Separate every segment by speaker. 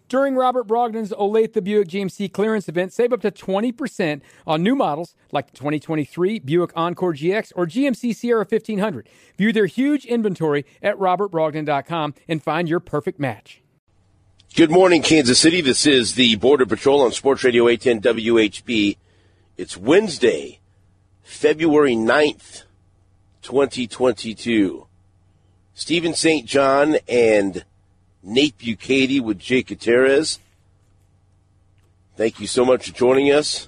Speaker 1: During Robert Brogdon's Olathe Buick GMC clearance event, save up to 20% on new models like the 2023 Buick Encore GX or GMC Sierra 1500. View their huge inventory at robertbrogdon.com and find your perfect match.
Speaker 2: Good morning, Kansas City. This is the Border Patrol on Sports Radio 810 WHB. It's Wednesday, February 9th, 2022. Stephen St. John and Nate Bukaty with Jake Gutierrez. Thank you so much for joining us.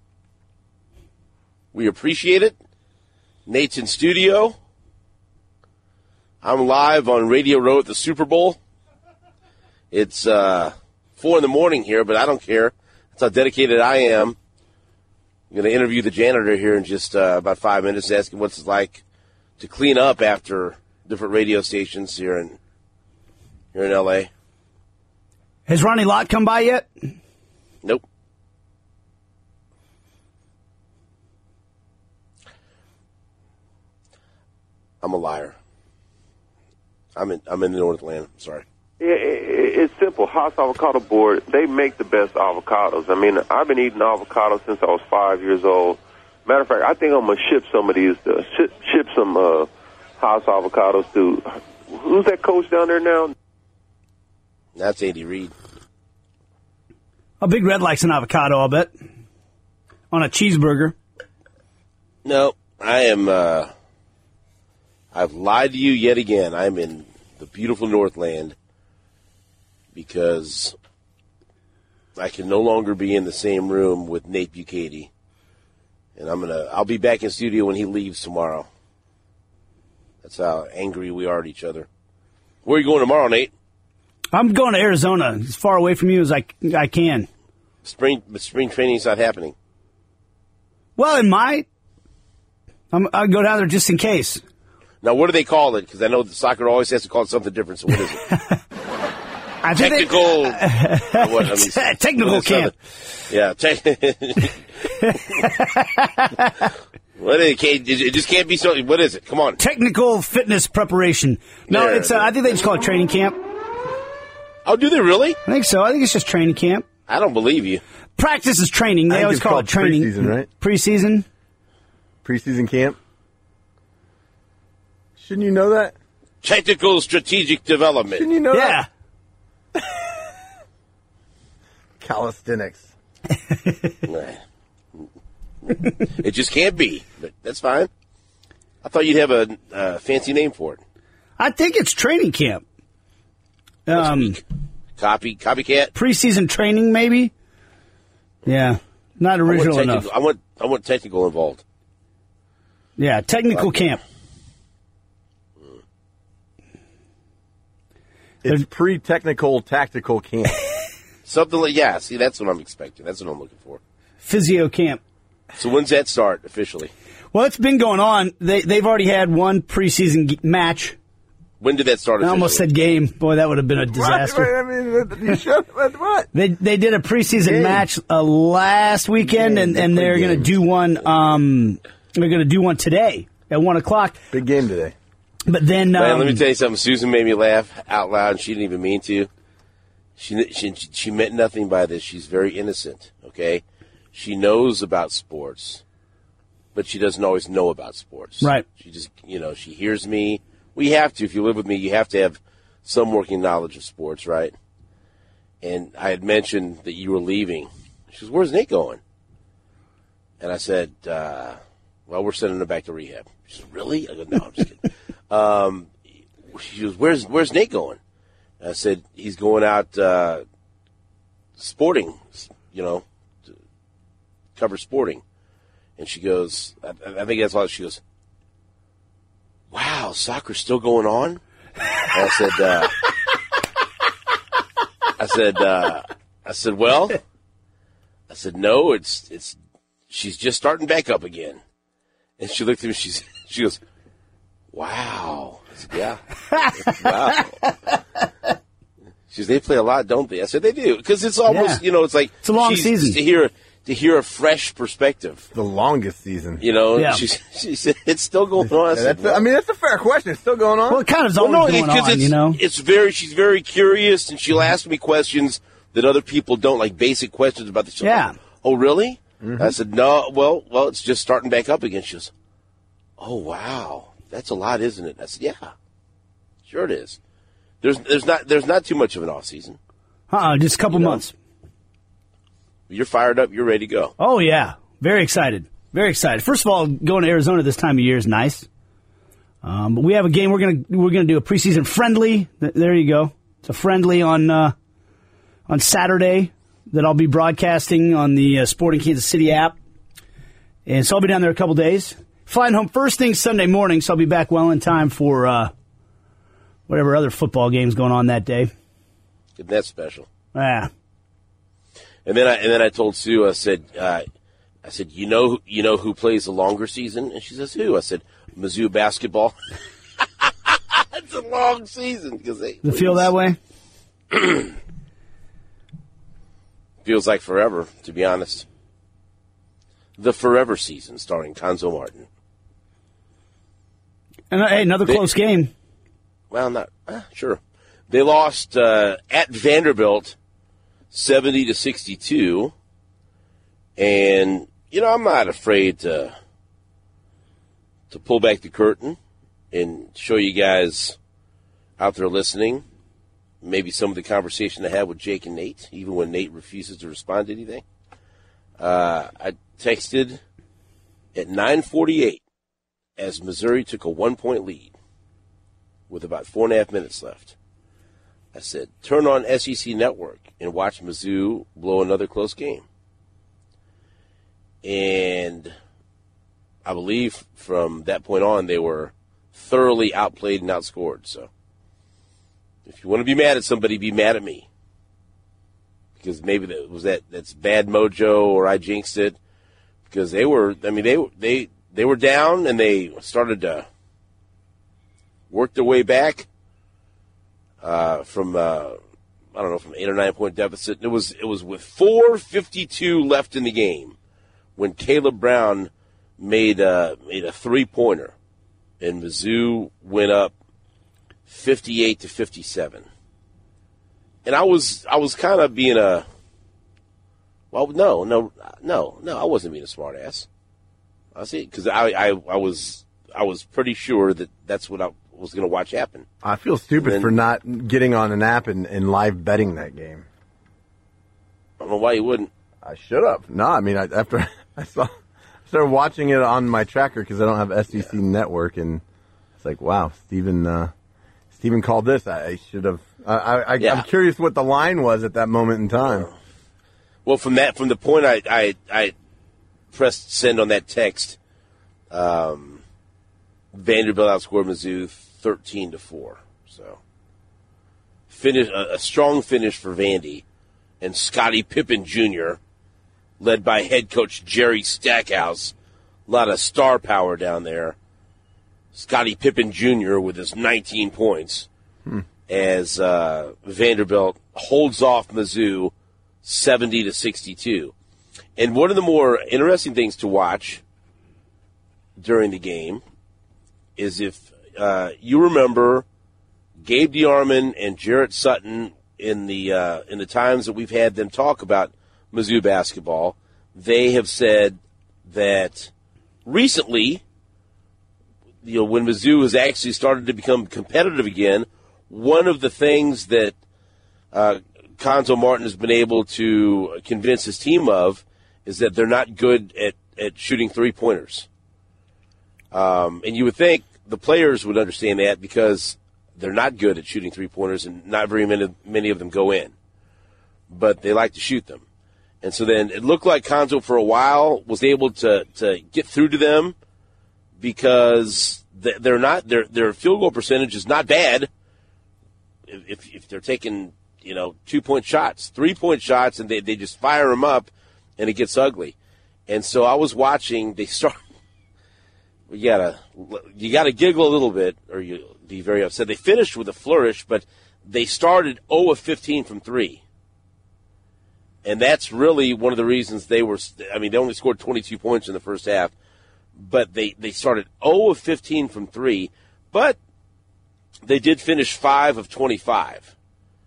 Speaker 2: We appreciate it. Nate's in studio. I'm live on Radio Row at the Super Bowl. It's 4 in the morning here, but I don't care. That's how dedicated I am. I'm going to interview the janitor here in just about 5 minutes, ask him what it's like to clean up after different radio stations here in L.A.
Speaker 3: Has Ronnie Lott come by yet?
Speaker 2: Nope. I'm a liar. I'm in the Northland. Sorry.
Speaker 4: It's simple. Haas Avocado Board, they make the best avocados. I mean, I've been eating avocados since I was 5 years old. Matter of fact, I think I'm going to ship some of these, ship some Haas avocados to, who's that coach down there now?
Speaker 2: That's Andy Reid.
Speaker 3: A Big Red likes an avocado, I'll bet. On a cheeseburger.
Speaker 2: No, I am, I've lied to you yet again. I'm in the beautiful Northland because I can no longer be in the same room with Nate Bukaty. And I'll be back in studio when he leaves tomorrow. That's how angry we are at each other. Where are you going tomorrow, Nate?
Speaker 3: I'm going to Arizona, as far away from you as I can.
Speaker 2: Spring training's not happening.
Speaker 3: Well, it might. I'll go down there just in case.
Speaker 2: Now, what do they call it? Because I know the soccer always has to call it something different. So what is it?
Speaker 3: Technical camp.
Speaker 2: Yeah. What is it? It just can't be so. What is it? Come on.
Speaker 3: Technical fitness preparation. No, it's. I think they just call it training camp.
Speaker 2: Oh, do they really?
Speaker 3: I think so. I think it's just training camp.
Speaker 2: I don't believe you.
Speaker 3: Practice is training. They always call it training.
Speaker 5: Preseason, right?
Speaker 3: Preseason.
Speaker 5: Preseason camp. Shouldn't you know that?
Speaker 2: Technical strategic development.
Speaker 5: Shouldn't you know that?
Speaker 3: Yeah.
Speaker 5: Calisthenics.
Speaker 2: It just can't be, but that's fine. I thought you'd have a fancy name for it.
Speaker 3: I think it's training camp.
Speaker 2: Copycat?
Speaker 3: Preseason training, maybe? Yeah. Not original enough.
Speaker 2: I want technical involved.
Speaker 3: Yeah, technical camp.
Speaker 5: It's pre-technical tactical camp.
Speaker 2: Something like, yeah, see, that's what I'm expecting. That's what I'm looking for.
Speaker 3: Physio camp.
Speaker 2: So when's that start officially?
Speaker 3: Well, it's been going on. They've already had one preseason match.
Speaker 2: When did that start officially?
Speaker 3: I almost said game. Boy, that would have been a disaster.
Speaker 5: What?
Speaker 3: They did a preseason match last weekend, and they're going to do one. They're going to do one today at 1:00.
Speaker 5: Big game today.
Speaker 3: But then,
Speaker 2: man, let me tell you something. Susan made me laugh out loud, and she didn't even mean to. She meant nothing by this. She's very innocent. Okay, she knows about sports, but she doesn't always know about sports.
Speaker 3: Right.
Speaker 2: She just, she hears me. We have to. If you live with me, you have to have some working knowledge of sports, right? And I had mentioned that you were leaving. She goes, "Where's Nate going?" And I said, "Well, we're sending him back to rehab." She said, "Really?" I go, "No, I'm just kidding." She goes, "Where's Nate going?" And I said, "He's going out sporting, to cover sporting." And she goes, I think that's why she goes, "Wow, soccer's still going on?" And I said, "No, it's she's just starting back up again." And she looked at me, she goes, "Wow." I said, "Yeah." Wow. She says, "They play a lot, don't they?" I said, "They do." Because it's almost, it's like
Speaker 3: it's a long season.
Speaker 2: To hear a fresh perspective.
Speaker 5: The longest season.
Speaker 2: She said, "It's still going on."
Speaker 5: That's a fair question. It's still going on?
Speaker 3: Well, it kind of is always going on,
Speaker 2: she's very curious, and she'll ask me questions that other people don't, like basic questions about the show.
Speaker 3: Yeah.
Speaker 2: Oh, really? I said, no, well, it's just starting back up again. She goes, oh, wow. That's a lot, isn't it? I said, yeah, sure it is. There's not too much of an off season.
Speaker 3: Just a couple months.
Speaker 2: You're fired up. You're ready to go.
Speaker 3: Oh, yeah. Very excited. Very excited. First of all, going to Arizona this time of year is nice. But we have a game. We're gonna do a preseason friendly. There you go. It's a friendly on Saturday that I'll be broadcasting on the Sporting Kansas City app. And so I'll be down there a couple days. Flying home first thing Sunday morning, so I'll be back well in time for whatever other football game's going on that day.
Speaker 2: Isn't that special?
Speaker 3: Yeah.
Speaker 2: And then I told Sue, I said, you know who plays the longer season? And she says, who? I said, Mizzou basketball. It's a long season because
Speaker 3: Does it feel that way?
Speaker 2: Feels like forever, to be honest. The Forever season, starring Cuonzo Martin.
Speaker 3: And hey, another close game.
Speaker 2: Well, not sure. They lost at Vanderbilt, 70-62, and I'm not afraid to pull back the curtain and show you guys out there listening maybe some of the conversation I had with Jake and Nate, even when Nate refuses to respond to anything. I texted at 9:48 as Missouri took a 1-point lead with about 4.5 minutes left. I said, turn on SEC Network and watch Mizzou blow another close game. And I believe from that point on, they were thoroughly outplayed and outscored. So if you want to be mad at somebody, be mad at me. Because maybe that's bad mojo or I jinxed it. Because they were down and they started to work their way back from 8 or 9 point deficit. It was with 4:52 left in the game when Caleb Brown made a 3-pointer, and Mizzou went up 58-57. And I was kind of being I wasn't being a smart ass. I see, because I was pretty sure that's what I was going to watch happen.
Speaker 5: I feel stupid for not getting on an app and live betting that game.
Speaker 2: I don't know why you wouldn't.
Speaker 5: I should have. No, I mean, after I started watching it on my tracker because I don't have SEC Network, and it's like, wow, Steven called this. I should have. I'm curious what the line was at that moment in time.
Speaker 2: Well, from the point I pressed send on that text, Vanderbilt outscored Mizzou 13-4. So, a strong finish for Vandy, and Scottie Pippen Jr., led by head coach Jerry Stackhouse. A lot of star power down there. Scottie Pippen Jr. with his 19 points as Vanderbilt holds off Mizzou 70-62. And one of the more interesting things to watch during the game is if you remember Gabe DeArmond and Jarrett Sutton in the times that we've had them talk about Mizzou basketball, they have said that recently, when Mizzou has actually started to become competitive again, one of the things that Cuonzo Martin has been able to convince his team of is that they're not good at shooting three-pointers. And you would think the players would understand that because they're not good at shooting three-pointers and not very many of them go in. But they like to shoot them. And so then it looked like Cuonzo for a while was able to get through to them because their field goal percentage is not bad if they're taking 2-point shots, 3-point shots, and they just fire them up and it gets ugly. And so I was watching. They start. You gotta giggle a little bit, or you'll be very upset. They finished with a flourish, but they started 0 of 15 from 3. And that's really one of the reasons they only scored 22 points in the first half, but they started 0 of 15 from 3, but they did finish 5 of 25.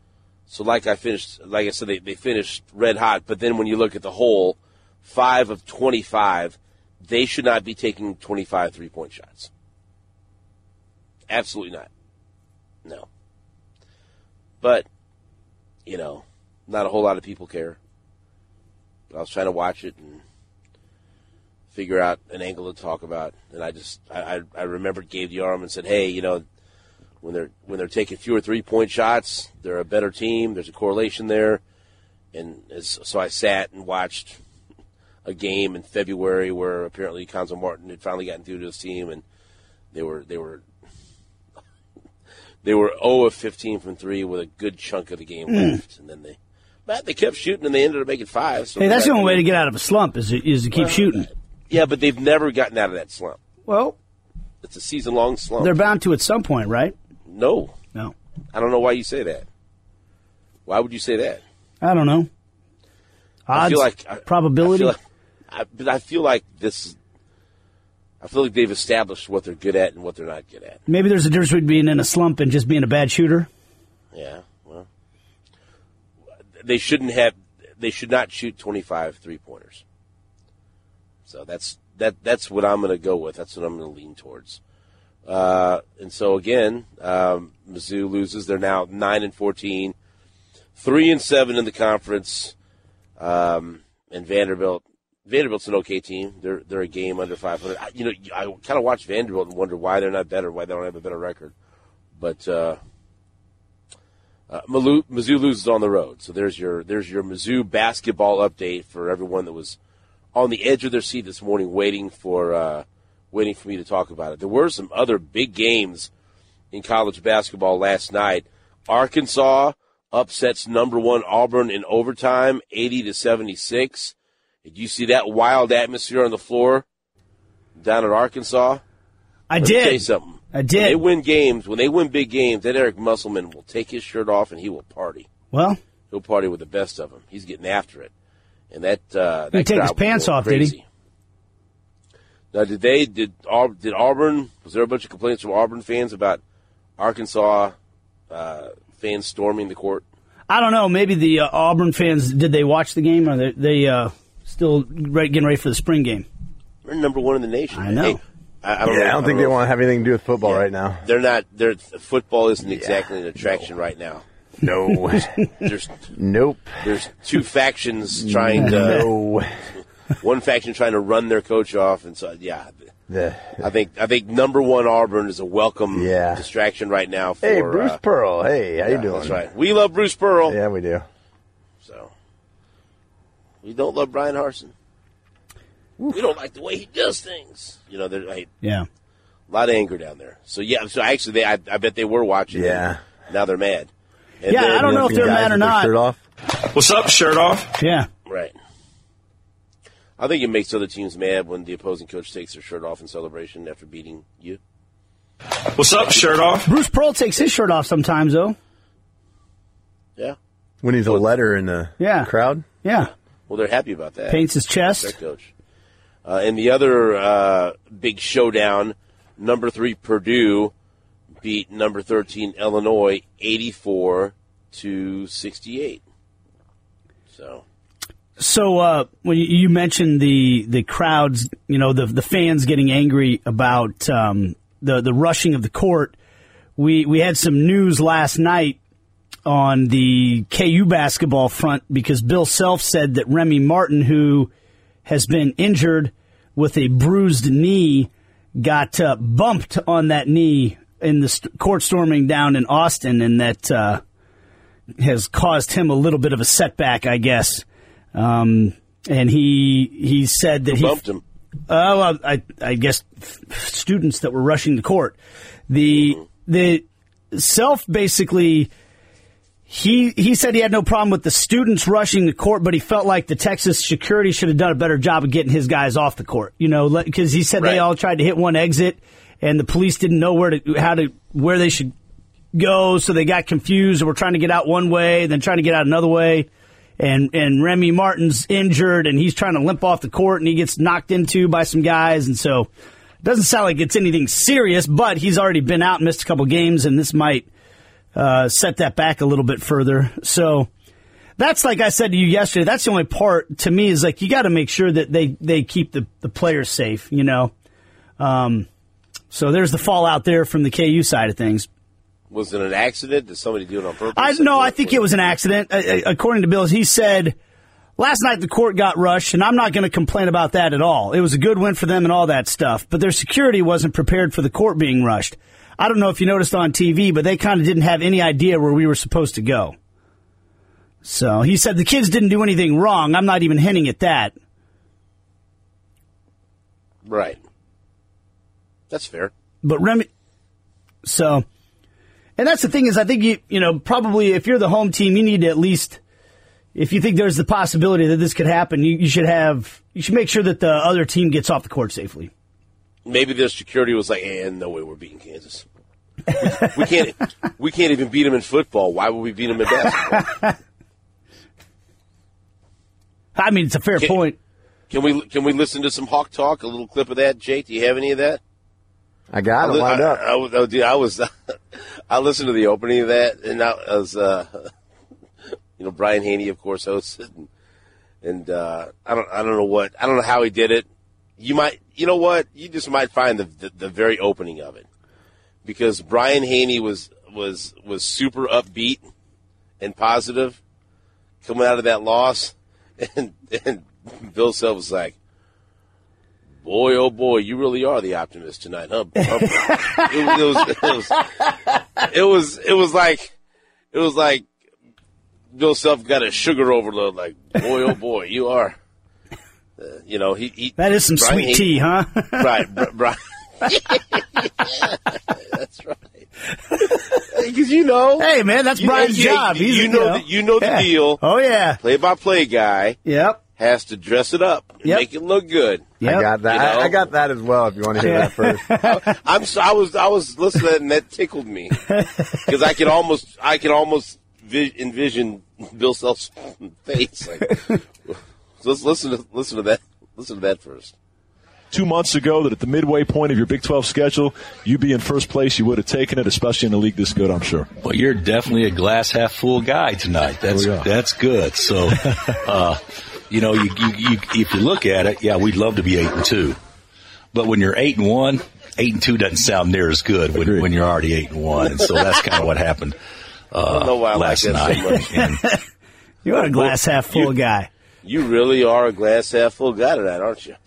Speaker 2: So like I said, they finished red hot. But then when you look at the whole, 5 of 25, they should not be taking 25 3-point shots. Absolutely not. No. But, not a whole lot of people care. I was trying to watch it and figure out an angle to talk about, and I remembered Gabe DeArm and said, hey, when they're taking fewer 3-point shots, they're a better team. There's a correlation there, and so I sat and watched a game in February where apparently Cuonzo Martin had finally gotten through to his team, and they were 0 of 15 from 3 with a good chunk of the game left, and then they kept shooting and they ended up making 5. So
Speaker 3: hey, that's the only way to get out of a slump is to keep shooting.
Speaker 2: Yeah, but they've never gotten out of that slump.
Speaker 3: Well,
Speaker 2: it's a season-long slump.
Speaker 3: They're bound to at some point, right?
Speaker 2: No.
Speaker 3: I
Speaker 2: don't know why you say that. Why would you say that?
Speaker 3: I don't know. Odds, probability.
Speaker 2: I feel like they've established what they're good at and what they're not good at.
Speaker 3: Maybe there's a difference between being in a slump and just being a bad shooter.
Speaker 2: Yeah, well, they should not shoot 25 3-pointers. So that's what I'm going to go with. That's what I'm going to lean towards. And so again, Mizzou loses. They're now 9-14, 3-7 in the conference. And Vanderbilt's an okay team. They're a game under 500. I kind of watch Vanderbilt and wonder why they're not better, why they don't have a better record. But Mizzou loses on the road. So there's your Mizzou basketball update for everyone that was on the edge of their seat this morning, waiting for me to talk about it. There were some other big games in college basketball last night. Arkansas upsets number 1 Auburn in overtime, 80-76. Did you see that wild atmosphere on the floor down at Arkansas?
Speaker 3: Let
Speaker 2: me tell you something.
Speaker 3: I did.
Speaker 2: When they win big games, that Eric Musselman will take his shirt off and he will party.
Speaker 3: Well,
Speaker 2: he'll party with the best of them. He's getting after it. And that
Speaker 3: he take his pants off,
Speaker 2: crazy.
Speaker 3: Did he?
Speaker 2: Now, did Auburn, was there a bunch of complaints from Auburn fans about Arkansas fans storming the court?
Speaker 3: I don't know. Maybe the Auburn fans, did they watch the game, or they still getting ready for the spring game?
Speaker 2: They're number 1 in the nation.
Speaker 3: I know.
Speaker 2: Hey, I
Speaker 5: don't think they want to have anything to do with football right now.
Speaker 2: They're not. Football isn't exactly an attraction right now.
Speaker 5: No. Nope.
Speaker 2: There's 2 factions trying to.
Speaker 5: No.
Speaker 2: One faction trying to run their coach off, and so I think number 1 Auburn is a welcome distraction right now.
Speaker 5: Hey, Bruce Pearl. Hey, how you doing?
Speaker 2: That's right. We love Bruce Pearl.
Speaker 5: Yeah, we do.
Speaker 2: So we don't love Brian Harsin. We don't like the way he does things. There's a lot of anger down there. So so actually, I bet they were watching.
Speaker 5: Yeah.
Speaker 2: Now they're mad.
Speaker 3: And I don't know if they're mad or not.
Speaker 5: Shirt off.
Speaker 6: What's up, shirt off?
Speaker 3: Yeah.
Speaker 2: Right. I think it makes other teams mad when the opposing coach takes their shirt off in celebration after beating you.
Speaker 6: What's up, shirt off?
Speaker 3: Bruce Pearl takes his shirt off sometimes, though.
Speaker 2: Yeah.
Speaker 5: When he's a letter in the crowd?
Speaker 3: Yeah.
Speaker 2: Well, they're happy about that.
Speaker 3: Paints his chest.
Speaker 2: Their coach. And the other big showdown, number 3 Purdue beat number 13 Illinois 84-68.
Speaker 3: So when you mentioned the crowds, the fans getting angry about the rushing of the court, we had some news last night on the KU basketball front because Bill Self said that Remy Martin, who has been injured with a bruised knee, got bumped on that knee in the court storming down in Austin, and that has caused him a little bit of a setback, I guess. And he said that
Speaker 2: Who bumped him?
Speaker 3: I guess students that were rushing the court. The Self basically, he said he had no problem with the students rushing the court, but he felt like the Texas security should have done a better job of getting his guys off the court. Because he said they all tried to hit one exit, and the police didn't know where they should go, so they got confused and were trying to get out one way, then trying to get out another way. And Remy Martin's injured, and he's trying to limp off the court, and he gets knocked into by some guys. And so it doesn't sound like it's anything serious, but he's already been out and missed a couple games, and this might set that back a little bit further. So that's like I said to you yesterday. That's the only part to me is like you got to make sure that they keep the players safe. So there's the fallout there from the KU side of things.
Speaker 2: Was it an accident? Did somebody do it on purpose?
Speaker 3: I think it was an accident. According to Bills, he said last night the court got rushed, and I'm not going to complain about that at all. It was a good win for them and all that stuff, but their security wasn't prepared for the court being rushed. I don't know if you noticed on TV, but they kind of didn't have any idea where we were supposed to go. So he said the kids didn't do anything wrong. I'm not even hinting at that.
Speaker 2: Right. That's fair.
Speaker 3: But and that's the thing is I think you probably if you're the home team, you need to at least, if you think there's the possibility that this could happen, you should make sure that the other team gets off the court safely.
Speaker 2: Maybe their security was like, no way we're beating Kansas. We can't even beat them in football. Why would we beat them in basketball?
Speaker 3: I mean, it's a fair point.
Speaker 2: Can we listen to some Hawk Talk? A little clip of that, Jake? Do you have any of that?
Speaker 5: I got it lined up.
Speaker 2: I listened to the opening of that, and I was, Brian Haney, of course, hosted, and I don't know how he did it. You just might find the very opening of it, because Brian Haney was super upbeat and positive coming out of that loss, and Bill Self was like, boy, oh boy, you really are the optimist tonight, huh? It was like Bill Self got a sugar overload. Like, boy, oh boy, you are.
Speaker 3: That is some
Speaker 2: Brian
Speaker 3: sweet tea, huh?
Speaker 2: Right, Brian. That's right. Because
Speaker 3: hey man, that's Brian's job.
Speaker 2: You know the deal.
Speaker 3: Oh yeah,
Speaker 2: play-by-play guy.
Speaker 3: Yep.
Speaker 2: Has to dress it up and make it look good.
Speaker 3: Yep.
Speaker 5: I got that. I got that as well. If you want to hear that first,
Speaker 2: I was listening and that tickled me because I can almost envision Bill Self's face. Like, so let's listen to that. Listen to that first.
Speaker 7: 2 months ago, that at the midway point of your Big 12 schedule, you'd be in first place. You would have taken it, especially in a league this good, I'm sure.
Speaker 8: Well, you're definitely a glass half full guy tonight. That's good. So. If you look at it, we'd love to be 8-2, but when you're 8-1, 8-2 doesn't sound near as good when you're already 8-1, and so that's kind of what happened last night.
Speaker 3: You are a glass half full guy.
Speaker 2: You really are a glass half full guy tonight, aren't you?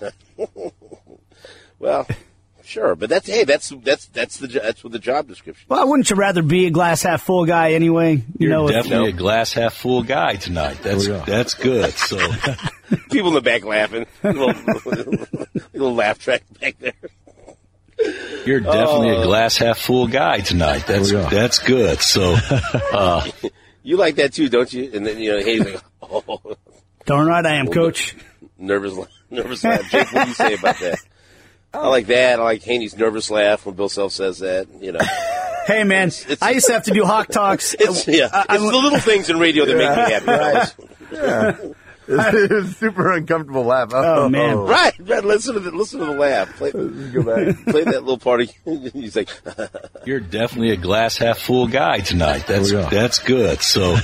Speaker 2: Well, sure, but that's what the job description.
Speaker 3: Well, wouldn't you rather be a glass half full guy anyway?
Speaker 8: You're definitely a glass half full guy tonight. That's good. So
Speaker 2: people in the back laughing, little laugh track back there.
Speaker 8: You're definitely a glass half full guy tonight. That's good. So
Speaker 2: you like that too, don't you? And then Hayes like, oh,
Speaker 3: darn right I am, Coach.
Speaker 2: Nervous laugh. Jake, what do you say about that? I like that. I like Haney's nervous laugh when Bill Self says that.
Speaker 3: Hey man, I used to have to do Hawk Talks.
Speaker 2: It's the little things in radio that make me happy.
Speaker 5: Right. Yeah. It's super uncomfortable laugh.
Speaker 3: Oh man!
Speaker 2: Right. Listen to the laugh. Go back. Play that little party. He's like,
Speaker 8: you're definitely a glass half full guy tonight. That's good. So,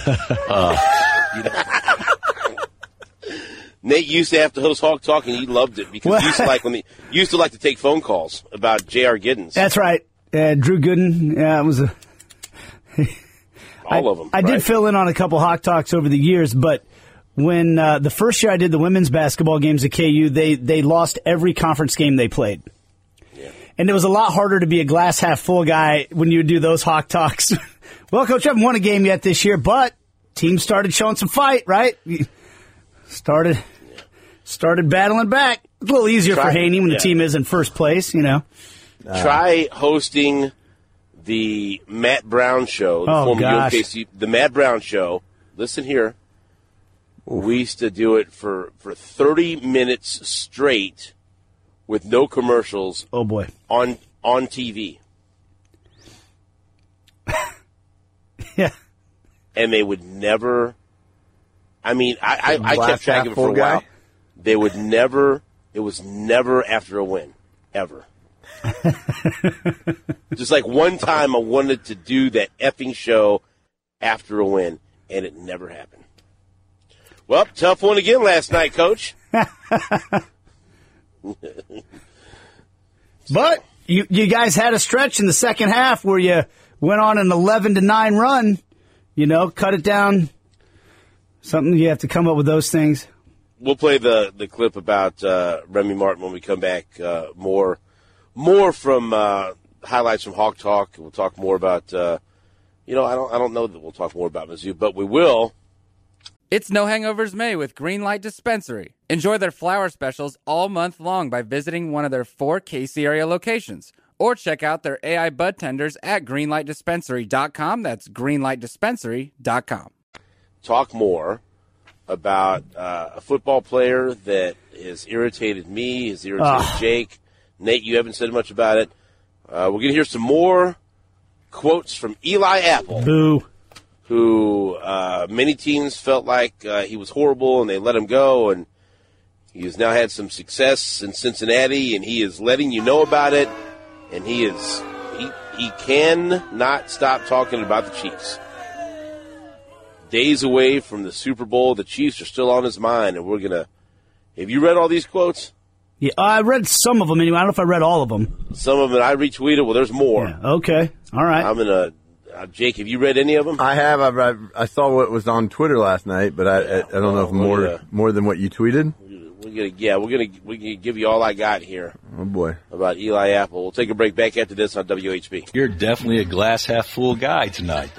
Speaker 2: Nate used to have to host Hawk Talk, and he loved it because he used to like to take phone calls about J.R. Giddens.
Speaker 3: That's right. Drew Gooden. Yeah, it was
Speaker 2: all of them.
Speaker 3: I did fill in on a couple Hawk Talks over the years, but when the first year I did the women's basketball games at KU, they lost every conference game they played. Yeah. And it was a lot harder to be a glass half full guy when you would do those Hawk Talks. Well, Coach, I haven't won a game yet this year, but team started showing some fight, right? Started battling back. It's a little easier for Haney when the team is in first place,
Speaker 2: Try hosting the Matt Brown show, the Matt Brown show. Listen here. We used to do it for 30 minutes straight with no commercials.
Speaker 3: Oh, boy.
Speaker 2: On TV.
Speaker 3: Yeah.
Speaker 2: And they would never... I mean, I kept track of it for a while. They would never... It was never after a win. Ever. Just like one time I wanted to do that effing show after a win, and it never happened. Well, tough one again last night, Coach.
Speaker 3: But you guys had a stretch in the second half where you went on an 11-9 run. You know, cut it down. Something you have to come up with those things.
Speaker 2: We'll play the clip about Remy Martin when we come back. More from highlights from Hawk Talk. We'll talk more about. I don't know that we'll talk more about Mizzou, but we will.
Speaker 9: It's No Hangovers May with Greenlight Dispensary. Enjoy their flower specials all month long by visiting one of their 4 KC area locations. Or check out their AI bud tenders at greenlightdispensary.com. That's greenlightdispensary.com.
Speaker 2: Talk more about a football player that has irritated me, has irritated Jake. Nate, you haven't said much about it. We're going to hear some more quotes from Eli Apple.
Speaker 3: Boo.
Speaker 2: Who many teams felt like he was horrible and they let him go, and he has now had some success in Cincinnati, and he is letting you know about it, and he cannot stop talking about the Chiefs. Days away from the Super Bowl, the Chiefs are still on his mind, and we're going to – have you read all these quotes?
Speaker 3: Yeah, I read some of them anyway. I don't know if I read all of them.
Speaker 2: Some of them I retweeted. Well, there's more.
Speaker 3: Yeah, okay. All right.
Speaker 2: I'm going to Jake, have you read any of them?
Speaker 5: I have. I saw what was on Twitter last night, but I don't know if more than what you tweeted.
Speaker 2: We're gonna give you all I got here.
Speaker 5: Oh boy,
Speaker 2: about Eli Apple. We'll take a break. Back after this on WHB.
Speaker 8: You're definitely a glass half full guy tonight.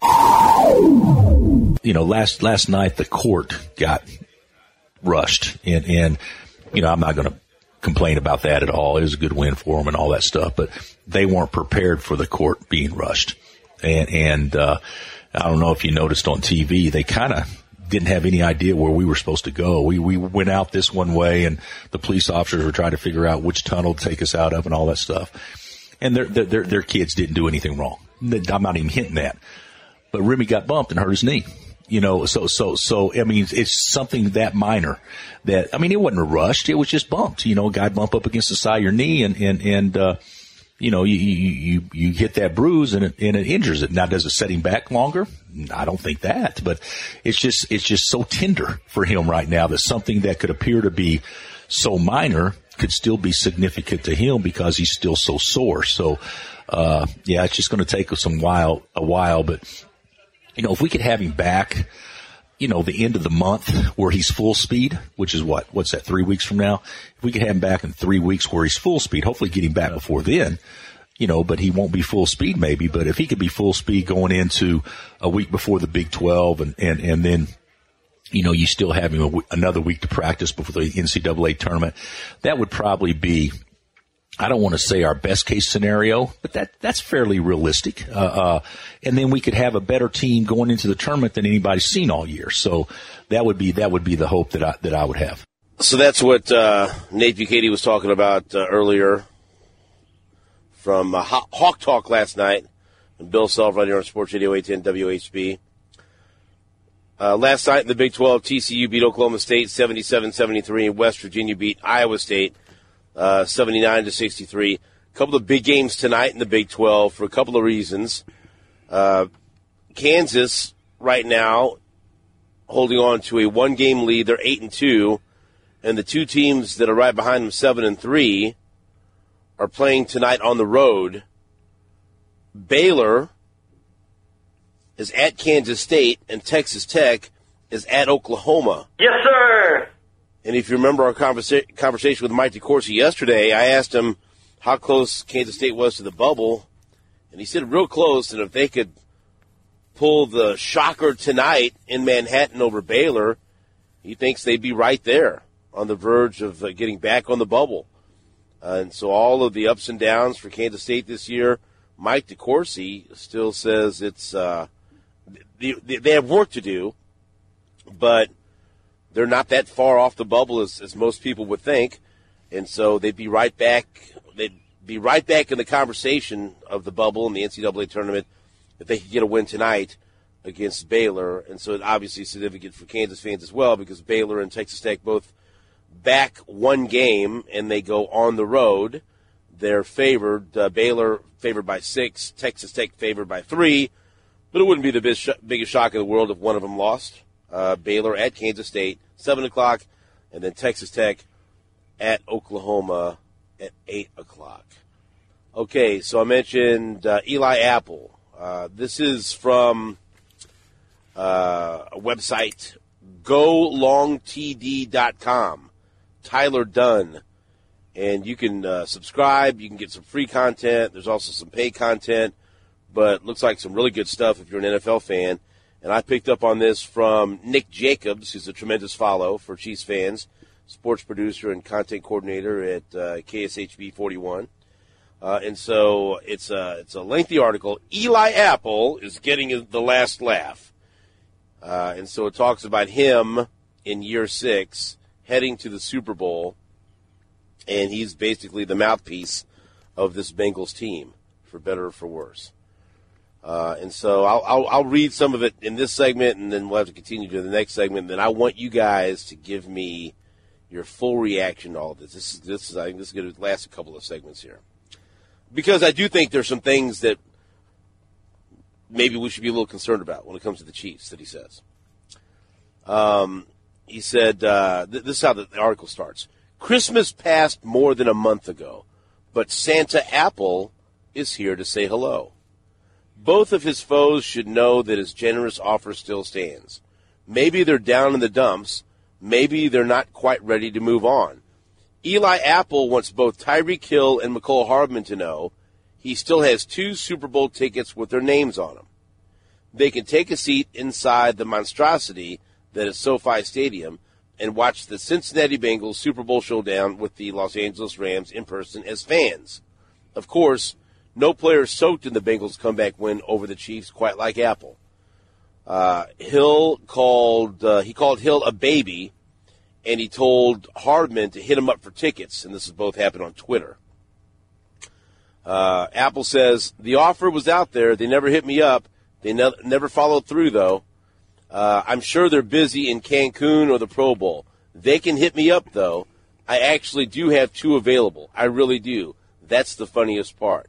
Speaker 8: Last night the court got rushed, and I'm not going to complain about that at all. It was a good win for them and all that stuff, but they weren't prepared for the court being rushed. And I don't know if you noticed on TV, they kind of didn't have any idea where we were supposed to go. We went out this one way, and the police officers were trying to figure out which tunnel to take us out of and all that stuff. And their kids didn't do anything wrong. I'm not even hinting that. But Remy got bumped and hurt his knee. So I mean, it's something that minor that, I mean, it wasn't rushed. It was just bumped. A guy bump up against the side of your knee and you hit that bruise and it injures it. Now, does it set him back longer? I don't think that, but it's just so tender for him right now that something that could appear to be so minor could still be significant to him because he's still so sore. So, it's just going to take us a while, but if we could have him back, the end of the month where he's full speed, which is what's that, 3 weeks from now? If we could have him back in 3 weeks where he's full speed, hopefully get him back before then, but he won't be full speed maybe. But if he could be full speed going into a week before the Big 12 and then, you still have him another week to practice before the NCAA tournament, that would probably be, I don't want to say our best case scenario, but that's fairly realistic. And then we could have a better team going into the tournament than anybody's seen all year. So that would be the hope that I would have.
Speaker 2: So that's what Nate Bukaty was talking about earlier from Hawk Talk last night, and Bill Self right here on Sports Radio 810 WHB. Last night in the Big 12, TCU beat Oklahoma State 77-73, and West Virginia beat Iowa State 79-63. A couple of big games tonight in the Big 12 for a couple of reasons. Kansas right now holding on to a one-game lead. They're 8-2, and the two teams that are right behind them, 7-3, are playing tonight on the road. Baylor is at Kansas State, and Texas Tech is at Oklahoma.
Speaker 10: Yes, sir.
Speaker 2: And if you remember our conversation with Mike DeCourcy yesterday, I asked him how close Kansas State was to the bubble, and he said real close, and if they could pull the shocker tonight in Manhattan over Baylor, he thinks they'd be right there on the verge of getting back on the bubble. And so all of the ups and downs for Kansas State this year, Mike DeCourcy still says it's they have work to do, but they're not that far off the bubble as most people would think, and so they'd be right back. They'd be right back in the conversation of the bubble in the NCAA tournament if they could get a win tonight against Baylor. And so it obviously is significant for Kansas fans as well because Baylor and Texas Tech both back one game and they go on the road. They're favored. Baylor favored by 6, Texas Tech favored by 3. But it wouldn't be the biggest shock in the world if one of them lost. Baylor at Kansas State, 7 o'clock, and then Texas Tech at Oklahoma at 8 o'clock. Okay, so I mentioned Eli Apple. This is from a website, golongtd.com. Tyler Dunn. And you can subscribe. You can get some free content. There's also some paid content. But looks like some really good stuff if you're an NFL fan. And I picked up on this from Nick Jacobs, who's a tremendous follow for Chiefs fans, sports producer and content coordinator at KSHB 41. And so it's a lengthy article. Eli Apple is getting the last laugh. And so it talks about him in year 6 heading to the Super Bowl. And he's basically the mouthpiece of this Bengals team, for better or for worse. And so I'll read some of it in this segment, and then we'll have to continue to the next segment. And then I want you guys to give me your full reaction to all of this. This is I think this is going to last a couple of segments here, because I do think there's some things that maybe we should be a little concerned about when it comes to the Chiefs that he says. He said, this is how the article starts. Christmas passed more than a month ago, but Santa Apple is here to say hello. Both of his foes should know that his generous offer still stands. Maybe they're down in the dumps. Maybe they're not quite ready to move on. Eli Apple wants both Tyreek Hill and Mecole Hardman to know he still has 2 Super Bowl tickets with their names on them. They can take a seat inside the monstrosity that is SoFi Stadium and watch the Cincinnati Bengals Super Bowl showdown with the Los Angeles Rams in person as fans. Of course, no player soaked in the Bengals' comeback win over the Chiefs quite like Apple. Hill called Hill a baby, and he told Hardman to hit him up for tickets, and this has both happened on Twitter. Apple says, the offer was out there. They never hit me up. They never followed through, though. I'm sure they're busy in Cancun or the Pro Bowl. They can hit me up, though. I actually do have 2 available. I really do. That's the funniest part.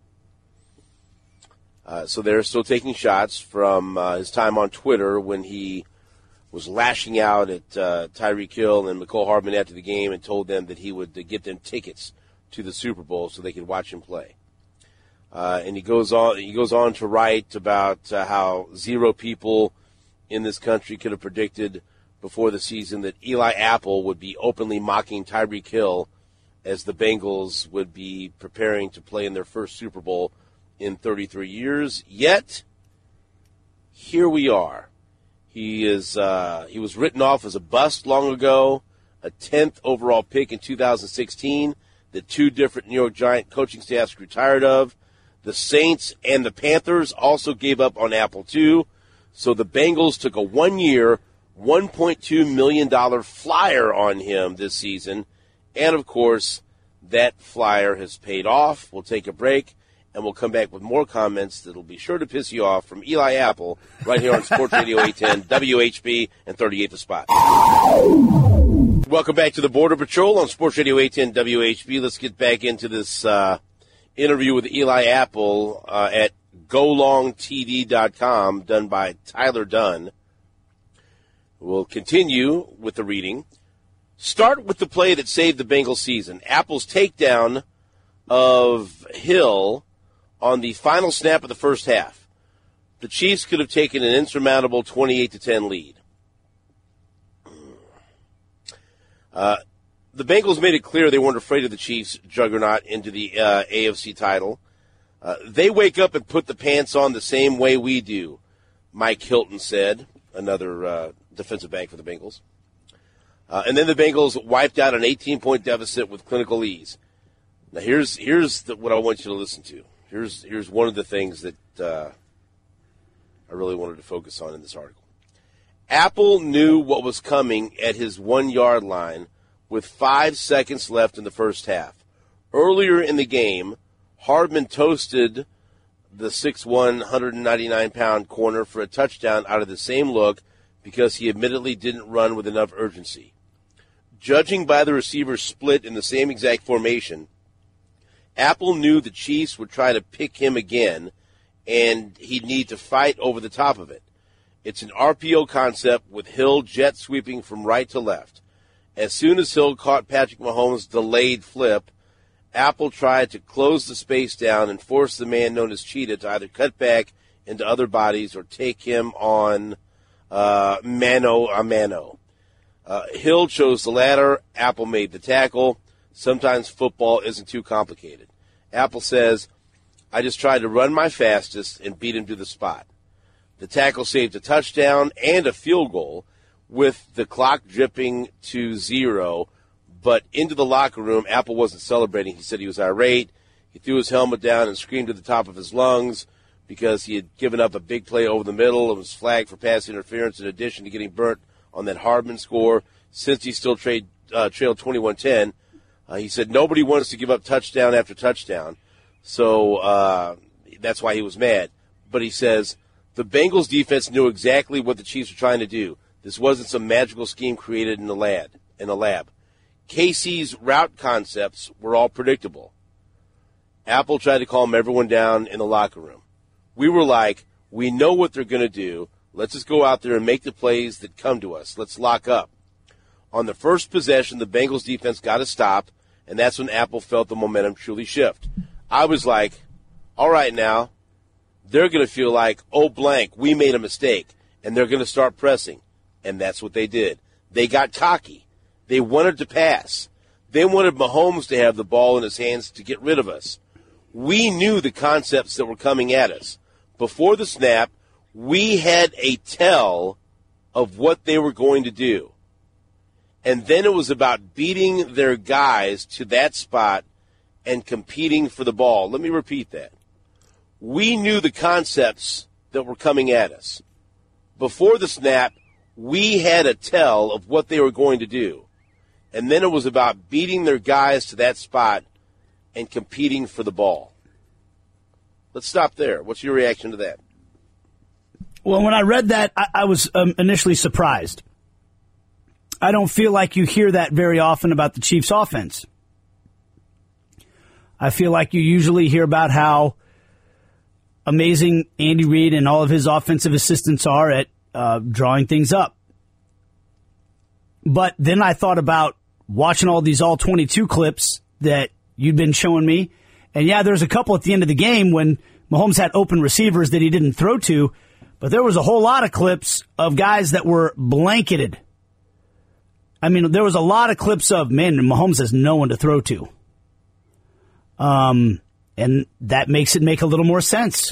Speaker 2: So they're still taking shots from his time on Twitter when he was lashing out at Tyreek Hill and Mecole Hardman after the game and told them that he would get them tickets to the Super Bowl so they could watch him play. And he goes on to write about how 0 people in this country could have predicted before the season that Eli Apple would be openly mocking Tyreek Hill as the Bengals would be preparing to play in their first Super Bowl in 33 years. Yet, here we are. He was written off as a bust long ago, a 10th overall pick in 2016 that 2 different New York Giant coaching staffs grew tired of. The Saints and the Panthers also gave up on Apple too. So the Bengals took a 1-year, $1.2 million flyer on him this season. And, of course, that flyer has paid off. We'll take a break, and we'll come back with more comments that will be sure to piss you off from Eli Apple right here on Sports Radio 810, WHB, and 38 The Spot. Welcome back to the Border Patrol on Sports Radio 810, WHB. Let's get back into this interview with Eli Apple at golongtd.com, done by Tyler Dunn. We'll continue with the reading. Start with the play that saved the Bengals season. Apple's takedown of Hill on the final snap of the first half. The Chiefs could have taken an insurmountable 28-10 lead. The Bengals made it clear they weren't afraid of the Chiefs' juggernaut into the AFC title. They wake up and put the pants on the same way we do, Mike Hilton said, another defensive back for the Bengals. And then the Bengals wiped out an 18-point deficit with clinical ease. Now, here's what I want you to listen to. Here's one of the things that I really wanted to focus on in this article. Apple knew what was coming at his 1-yard line with 5 seconds left in the first half. Earlier in the game, Hardman toasted the 6'1", 199-pound corner for a touchdown out of the same look because he admittedly didn't run with enough urgency. Judging by the receivers split in the same exact formation, Apple knew the Chiefs would try to pick him again, and he'd need to fight over the top of it. It's an RPO concept with Hill jet sweeping from right to left. As soon as Hill caught Patrick Mahomes' delayed flip, Apple tried to close the space down and force the man known as Cheetah to either cut back into other bodies or take him on mano a mano. Hill chose the latter. Apple made the tackle. Sometimes football isn't too complicated. Apple says, I just tried to run my fastest and beat him to the spot. The tackle saved a touchdown and a field goal with the clock dripping to 0. But into the locker room, Apple wasn't celebrating. He said he was irate. He threw his helmet down and screamed at the top of his lungs because he had given up a big play over the middle and was flagged for pass interference in addition to getting burnt on that Hardman score. Since he still trailed 21-10, he said nobody wants to give up touchdown after touchdown. So that's why he was mad. But he says the Bengals defense knew exactly what the Chiefs were trying to do. This wasn't some magical scheme created in the lab. KC's route concepts were all predictable. Apple tried to calm everyone down in the locker room. We were like, we know what they're going to do. Let's just go out there and make the plays that come to us. Let's lock up. On the first possession, the Bengals defense got a stop, and that's when Apple felt the momentum truly shift. I was like, all right now, they're going to feel like, oh, blank, we made a mistake, and they're going to start pressing. And that's what they did. They got cocky. They wanted to pass. They wanted Mahomes to have the ball in his hands to get rid of us. We knew the concepts that were coming at us. Before the snap, we had a tell of what they were going to do. And then it was about beating their guys to that spot and competing for the ball. Let me repeat that. We knew the concepts that were coming at us. Before the snap, we had a tell of what they were going to do. And then it was about beating their guys to that spot and competing for the ball. Let's stop there. What's your reaction to that?
Speaker 3: Well, when I read that, I was initially surprised. I don't feel like you hear that very often about the Chiefs' offense. I feel like you usually hear about how amazing Andy Reid and all of his offensive assistants are at drawing things up. But then I thought about watching all these all-22 clips that you'd been showing me. And, yeah, there's a couple at the end of the game when Mahomes had open receivers that he didn't throw to. But there was a whole lot of clips of guys that were blanketed. I mean, there was a lot of clips of, man, Mahomes has no one to throw to. And that makes it make a little more sense.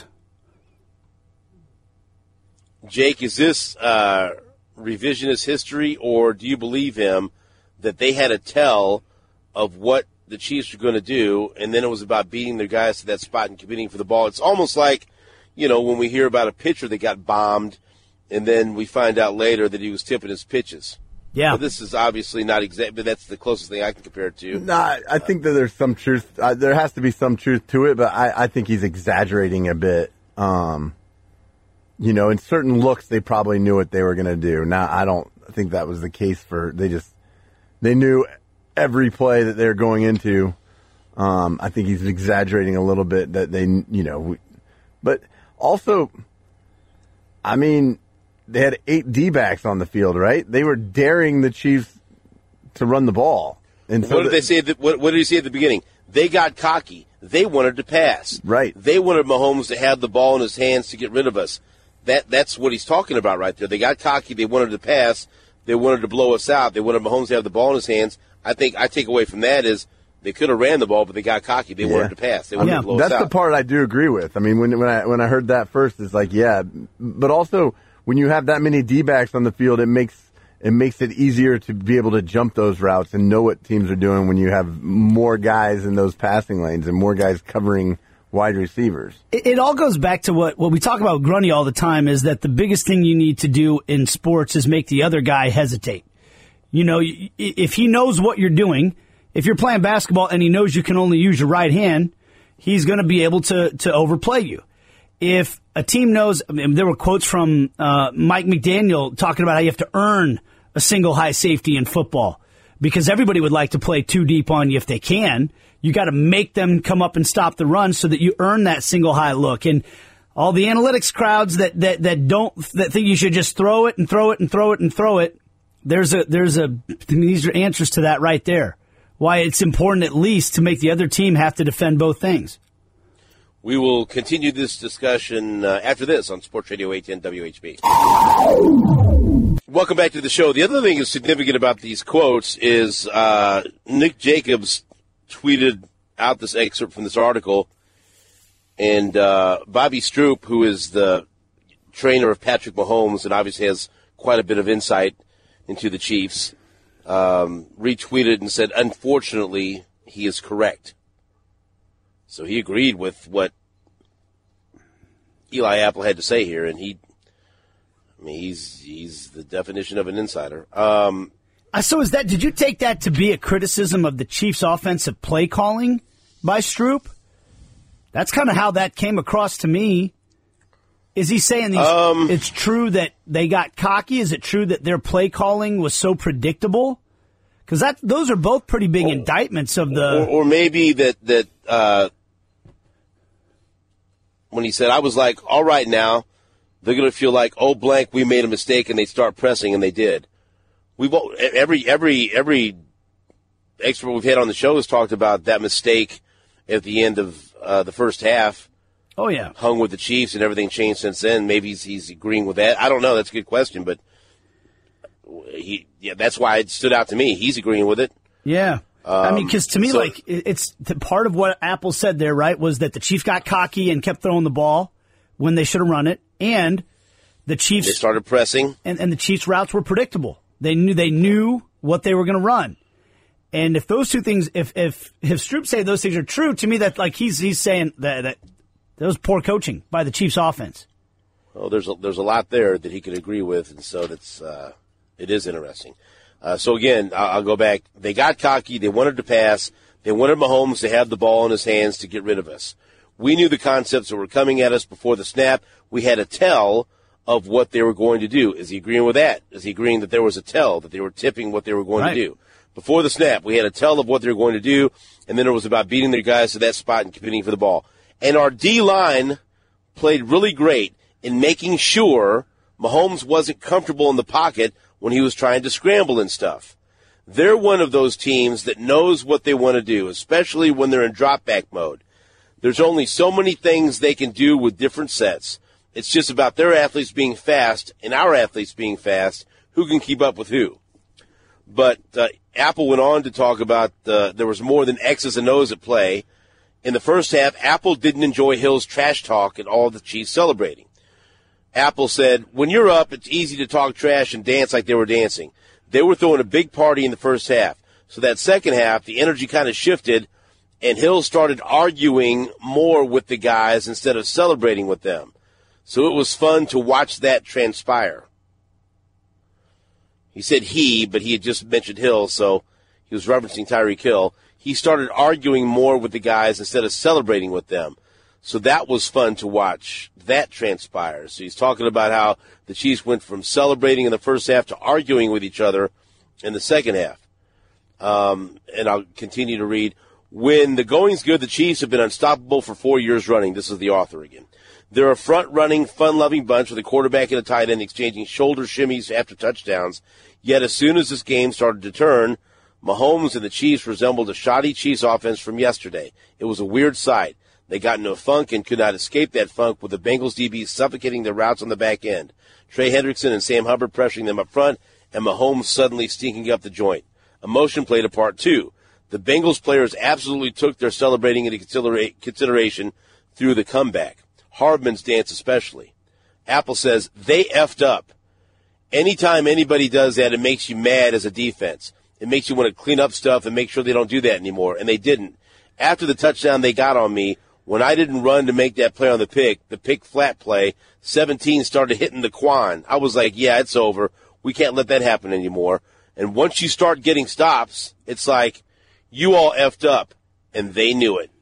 Speaker 2: Jake, is this revisionist history, or do you believe him that they had a tell of what the Chiefs were going to do, and then it was about beating their guys to that spot and competing for the ball? It's almost like, you know, when we hear about a pitcher that got bombed, and then we find out later that he was tipping his pitches.
Speaker 3: Yeah.
Speaker 2: Well, this is obviously not exact, but that's the closest thing I can compare it to.
Speaker 5: No, I think that there's some truth. There has to be some truth to it, but I think he's exaggerating a bit. You know, in certain looks, they probably knew what they were going to do. Now, I don't think that was the case they knew every play that they're going into. I think he's exaggerating a little bit that but also, I mean, they had 8 D-backs on the field, right? They were daring the Chiefs to run the ball. And so
Speaker 2: what did they say? What did he say at the beginning? They got cocky. They wanted to pass.
Speaker 5: Right.
Speaker 2: They wanted Mahomes to have the ball in his hands to get rid of us. That's what he's talking about right there. They got cocky. They wanted to pass. They wanted to blow us out. They wanted Mahomes to have the ball in his hands. I think I take away from that is they could have ran the ball, but they got cocky. They wanted to pass. They wanted to blow us out.
Speaker 5: That's the part I do agree with. I mean, when I heard that first, it's like, yeah. But also, when you have that many D-backs on the field, it makes it easier to be able to jump those routes and know what teams are doing when you have more guys in those passing lanes and more guys covering wide receivers.
Speaker 3: It all goes back to what we talk about with Grundy all the time, is that the biggest thing you need to do in sports is make the other guy hesitate. You know, if he knows what you're doing, if you're playing basketball and he knows you can only use your right hand, he's going to be able to overplay you. If a team knows, I mean, there were quotes from Mike McDaniel talking about how you have to earn a single high safety in football because everybody would like to play too deep on you if they can. You got to make them come up and stop the run so that you earn that single high look. And all the analytics crowds that think you should just throw it and throw it and throw it and throw it. These are answers to that right there. Why it's important at least to make the other team have to defend both things.
Speaker 2: We will continue this discussion after this on Sports Radio 810 WHB. Welcome back to the show. The other thing that's significant about these quotes is Nick Jacobs tweeted out this excerpt from this article, and Bobby Stroop, who is the trainer of Patrick Mahomes and obviously has quite a bit of insight into the Chiefs, retweeted and said, unfortunately, he is correct. So he agreed with what Eli Apple had to say here, and he's the definition of an insider.
Speaker 3: So did you take that to be a criticism of the Chiefs' offensive play calling by Stroop? That's kind of how that came across to me. Is he saying it's true that they got cocky? Is it true that their play calling was so predictable? Because those are both pretty big indictments of the...
Speaker 2: Or maybe that when he said, I was like, all right now, they're going to feel like, oh, blank, we made a mistake, and they start pressing, and they did. Every expert we've had on the show has talked about that mistake at the end of the first half.
Speaker 3: Oh, yeah.
Speaker 2: Hung with the Chiefs, and everything changed since then. Maybe he's agreeing with that. I don't know. That's a good question, but that's why it stood out to me. He's agreeing with it.
Speaker 3: Yeah. Because to me, it's part of what Apple said there, right, was that the Chiefs got cocky and kept throwing the ball when they should have run it, and the Chiefs...
Speaker 2: They started pressing.
Speaker 3: And the Chiefs' routes were predictable. They knew what they were going to run. And if those two things, if Stroop say those things are true, to me, that he's saying that was poor coaching by the Chiefs' offense.
Speaker 2: Well, there's a lot there that he could agree with, and so it is interesting. So again, I'll go back. They got cocky. They wanted to pass. They wanted Mahomes to have the ball in his hands to get rid of us. We knew the concepts that were coming at us before the snap. We had a tell of what they were going to do. Is he agreeing with that? Is he agreeing that there was a tell, that they were tipping what they were going to do? Before the snap, we had a tell of what they were going to do, and then it was about beating their guys to that spot and competing for the ball. And our D-line played really great in making sure Mahomes wasn't comfortable in the pocket when he was trying to scramble and stuff. They're one of those teams that knows what they want to do, especially when they're in drop-back mode. There's only so many things they can do with different sets. It's just about their athletes being fast and our athletes being fast, who can keep up with who. But Apple went on to talk about there was more than X's and O's at play. In the first half, Apple didn't enjoy Hill's trash talk and all the Chiefs celebrating. Apple said, when you're up, it's easy to talk trash and dance like they were dancing. They were throwing a big party in the first half. So that second half, the energy kind of shifted, and Hill started arguing more with the guys instead of celebrating with them. So it was fun to watch that transpire. He said but he had just mentioned Hill, so he was referencing Tyreek Hill. He started arguing more with the guys instead of celebrating with them. So that was fun to watch that transpire. So he's talking about how the Chiefs went from celebrating in the first half to arguing with each other in the second half. And I'll continue to read. When the going's good, the Chiefs have been unstoppable for 4 years running. This is the author again. They're a front-running, fun-loving bunch with a quarterback and a tight end exchanging shoulder shimmies after touchdowns. Yet as soon as this game started to turn, Mahomes and the Chiefs resembled a shoddy Chiefs offense from yesterday. It was a weird sight. They got into a funk and could not escape that funk with the Bengals DBs suffocating their routes on the back end. Trey Hendrickson and Sam Hubbard pressuring them up front, and Mahomes suddenly stinking up the joint. Emotion played a part, too. The Bengals players absolutely took their celebrating into consideration through the comeback. Hardman's dance especially. Apple says, they effed up. Anytime anybody does that, it makes you mad as a defense. It makes you want to clean up stuff and make sure they don't do that anymore, and they didn't. After the touchdown they got on me, when I didn't run to make that play on the pick flat play, 17 started hitting the Quan. I was like, yeah, it's over. We can't let that happen anymore. And once you start getting stops, it's like, you all effed up, and they knew it.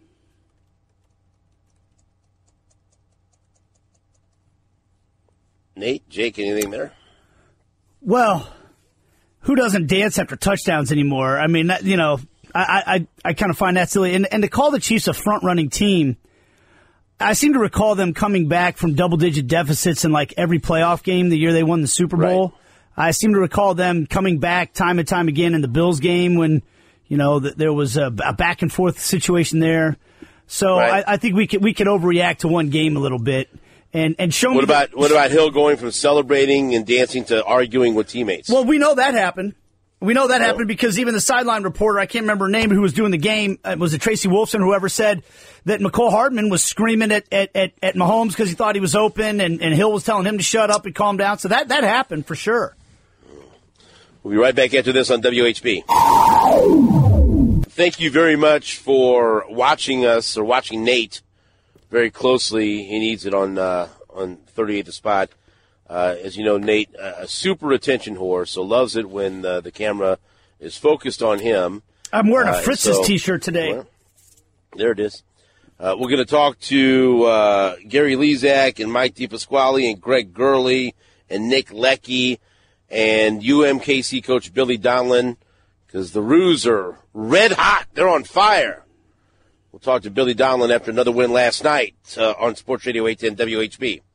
Speaker 2: Nate, Jake, anything there?
Speaker 3: Well, who doesn't dance after touchdowns anymore? I mean, you know, I kind of find that silly. And to call the Chiefs a front-running team, I seem to recall them coming back from double-digit deficits in like every playoff game the year they won the Super Bowl. Right. I seem to recall them coming back time and time again in the Bills game when, you know, there was a back-and-forth situation there. So right. I think we could overreact to one game a little bit. And show
Speaker 2: what about Hill going from celebrating and dancing to arguing with teammates?
Speaker 3: Well, we know that happened. We know that happened because even the sideline reporter, I can't remember her name, who was doing the game, was it Tracy Wolfson, whoever said that McCole Hardman was screaming at Mahomes because he thought he was open, and Hill was telling him to shut up and calm down. So that happened for sure.
Speaker 2: We'll be right back after this on WHB. Thank you very much for watching us or watching Nate very closely. He needs it on 38 The Spot. As you know, Nate, a super attention whore, so loves it when the camera is focused on him.
Speaker 3: I'm wearing a Fritz's T-shirt today.
Speaker 2: Well, there it is. We're going to talk to Gary Lezak and Mike DePasquale and Greg Gurley and Nick Leckie and UMKC coach Billy Donlin because the Roos are red hot. They're on fire. We'll talk to Billy Donlin after another win last night on Sports Radio 810 WHB.